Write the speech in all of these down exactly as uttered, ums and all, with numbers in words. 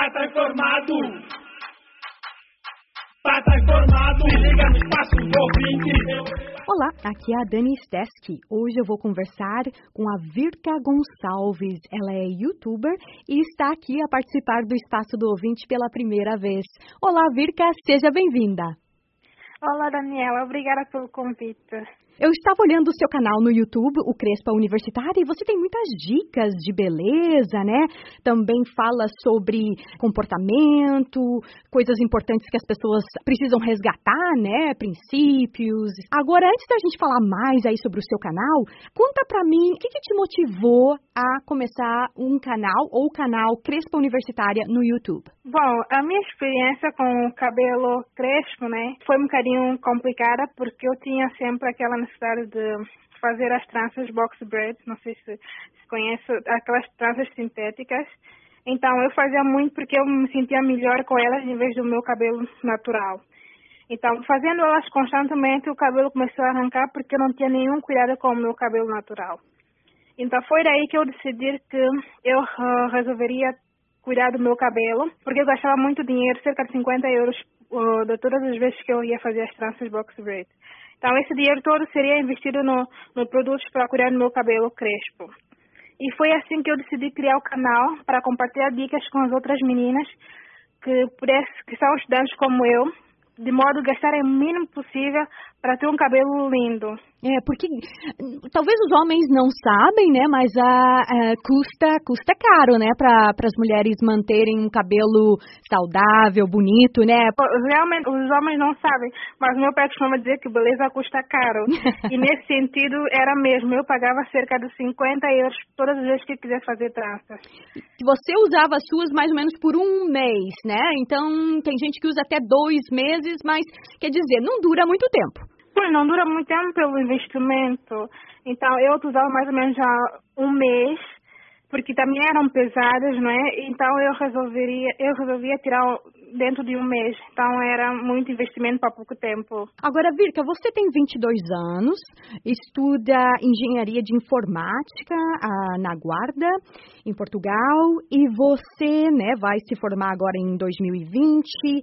Pata informado. Pata informado. Se liga no espaço ouvinte. Olá, aqui é a Dani Steski. Hoje eu vou conversar com a Virka Gonçalves. Ela é youtuber e está aqui a participar do Espaço do Ouvinte pela primeira vez. Olá, Virka, seja bem-vinda. Olá, Daniela. Obrigada pelo convite. Eu estava olhando o seu canal no YouTube, o Crespa Universitária, e você tem muitas dicas de beleza, né? Também fala sobre comportamento, coisas importantes que as pessoas precisam resgatar, né? Princípios. Agora, antes da gente falar mais aí sobre o seu canal, conta pra mim o que, que te motivou a começar um canal ou canal Crespa Universitária no YouTube. Bom, a minha experiência com o cabelo crespo, né, foi um bocadinho complicada porque eu tinha sempre aquela necessidade de fazer as tranças box braid, não sei se, se conhece, aquelas tranças sintéticas. Então eu fazia muito porque eu me sentia melhor com elas em vez do meu cabelo natural. Então, fazendo elas constantemente, o cabelo começou a arrancar porque eu não tinha nenhum cuidado com o meu cabelo natural. Então foi daí que eu decidi que eu uh, resolveria cuidar do meu cabelo, porque eu gastava muito dinheiro, cerca de cinquenta euros uh, de todas as vezes que eu ia fazer as tranças box braid. Então esse dinheiro todo seria investido no, no produtos para cuidar do meu cabelo crespo. E foi assim que eu decidi criar o canal para compartilhar dicas com as outras meninas que, pudesse, que são estudantes como eu, de modo a gastar o mínimo possível para ter um cabelo lindo. É, porque talvez os homens não sabem, né, mas a, a custa, custa caro, né, para as mulheres manterem um cabelo saudável, bonito, né? Realmente, os homens não sabem, mas meu pai costuma dizer que beleza custa caro. E nesse sentido, era mesmo, eu pagava cerca de cinquenta euros todas as vezes que quiser fazer tranças. Você usava as suas mais ou menos por um mês, né? Então, tem gente que usa até dois meses, mas, quer dizer, não dura muito tempo. Pois, não dura muito tempo pelo investimento. Então, eu usava mais ou menos já um mês, porque também eram pesadas, não é? Então, eu resolveria, eu resolvia tirar dentro de um mês. Então, era muito investimento para pouco tempo. Agora, Virka, você tem vinte e dois anos, estuda engenharia de informática ah, na Guarda, em Portugal, e você, né, vai se formar agora em dois mil e vinte.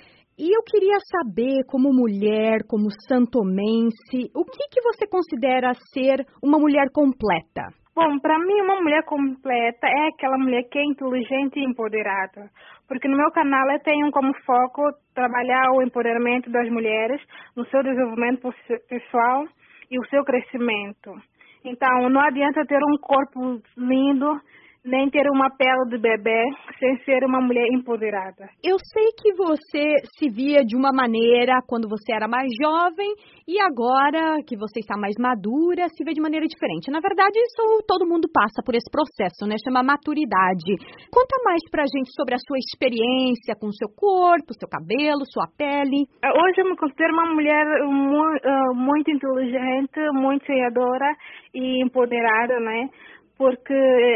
E eu queria saber, como mulher, como santomense, o que, que você considera ser uma mulher completa? Bom, para mim, uma mulher completa é aquela mulher que é inteligente e empoderada. Porque no meu canal eu tenho como foco trabalhar o empoderamento das mulheres no seu desenvolvimento pessoal e o seu crescimento. Então, não adianta ter um corpo lindo, nem ter uma pele de bebê, sem ser uma mulher empoderada. Eu sei que você se via de uma maneira quando você era mais jovem e agora que você está mais madura, se vê de maneira diferente. Na verdade, isso todo mundo passa por esse processo, né? Chama maturidade. Conta mais pra gente sobre a sua experiência com o seu corpo, seu cabelo, sua pele. Hoje eu me considero uma mulher muito, muito inteligente, muito sonhadora e empoderada, né? Porque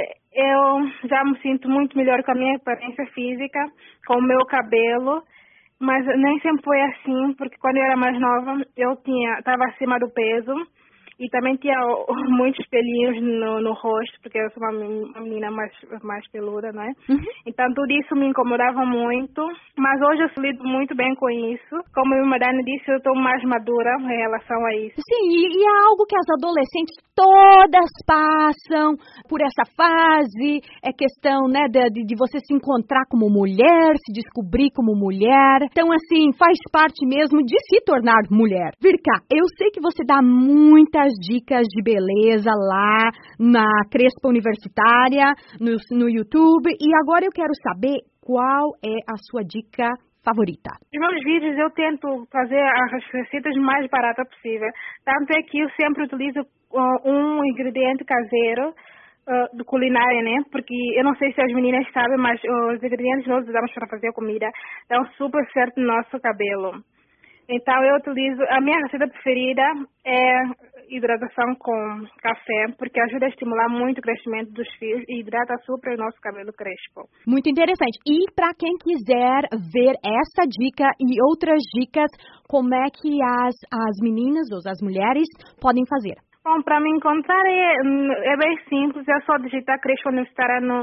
eu já me sinto muito melhor com a minha aparência física, com o meu cabelo, mas nem sempre foi assim, porque quando eu era mais nova, eu tinha, estava acima do peso e também tinha muitos pelinhos no, no rosto, porque eu sou uma menina mais, mais peluda, não é? Uhum. Então tudo isso me incomodava muito, mas hoje eu lido muito bem com isso. Como a Madani disse, eu estou mais madura em relação a isso. Sim, e, e é algo que as adolescentes todas passam por essa fase, é questão, né, de, de você se encontrar como mulher, se descobrir como mulher. Então, assim, faz parte mesmo de se tornar mulher. Virka, eu sei que você dá muitas dicas de beleza lá na Crespa Universitária, no, no YouTube, e agora eu quero saber qual é a sua dica favorita. Nos meus vídeos eu tento fazer as receitas mais baratas possível. Tanto é que eu sempre utilizo uh, um ingrediente caseiro uh, de culinária, né? Porque eu não sei se as meninas sabem, mas os ingredientes que nós usamos para fazer a comida dão super certo no nosso cabelo. Então eu utilizo, a minha receita preferida é hidratação com café, porque ajuda a estimular muito o crescimento dos fios e hidrata super o nosso cabelo crespo. Muito interessante. E para quem quiser ver essa dica e outras dicas, como é que as, as meninas ou as mulheres podem fazer? Bom, para me encontrar é, é bem simples, é só digitar Crespa Universitária no,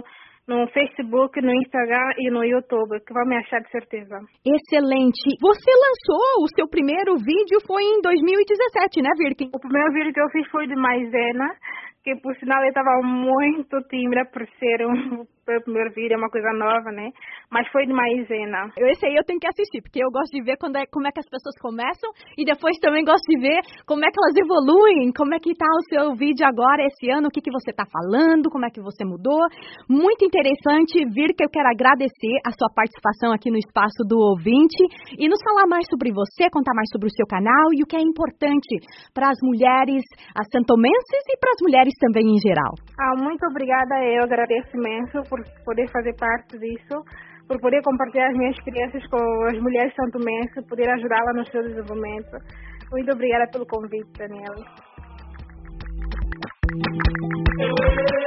no Facebook, no Instagram e no YouTube, que vão me achar de certeza. Excelente. Você lançou o seu primeiro vídeo foi em dois mil e dezessete, né, Virke? O primeiro vídeo que eu fiz foi de maisena, que por sinal eu estava muito tímida por ser um o primeiro vídeo, é uma coisa nova, né? Mas foi de maisena. Esse aí eu tenho que assistir, porque eu gosto de ver quando é, como é que as pessoas começam e depois também gosto de ver como é que elas evoluem, como é que tá o seu vídeo agora, esse ano, o que, que você tá falando, como é que você mudou. Muito interessante, Vir, que eu quero agradecer a sua participação aqui no Espaço do Ouvinte e nos falar mais sobre você, contar mais sobre o seu canal e o que é importante para as mulheres, as santomenses e para as mulheres também em geral. Ah, muito obrigada, eu agradeço imenso por poder fazer parte disso, por poder compartilhar as minhas experiências com as mulheres santomenses, poder ajudá-la no seu desenvolvimento. Muito obrigada pelo convite, Daniela.